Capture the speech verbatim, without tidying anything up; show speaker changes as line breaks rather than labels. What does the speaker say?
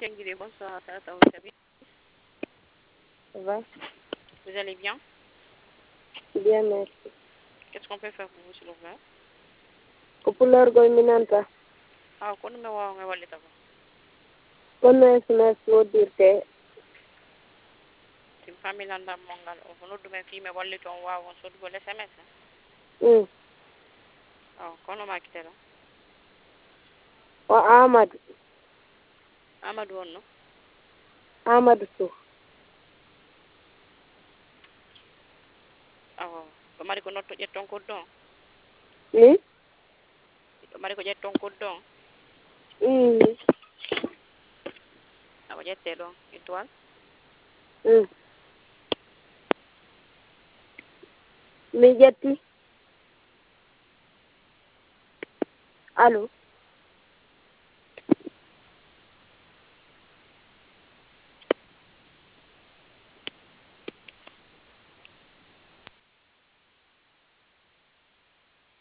Kenguiré, bonsoir, ça va, ça bien?
Ça va?
Vous allez bien?
Bien, merci.
Qu'est-ce qu'on peut faire pour vous, s'il vous plaît?
Popular Gominanta.
Ah, kon me wa nga walita ba?
Kono suna so dirte.
Tim famille anda mongal o hono dume fi me wallito on wa on sodu gol S M S.
Mm.
Ah, kono ma kitela.
O Ahmad.
Amadou on no?
Ahmad so.
Ah, ko mari ko notto ƴetton ko don.
Ni?
Ko mari ko ƴetton ko don.
Mm.
Ah, ko ƴette don étoile.
Mm. Mi jetti. Allo.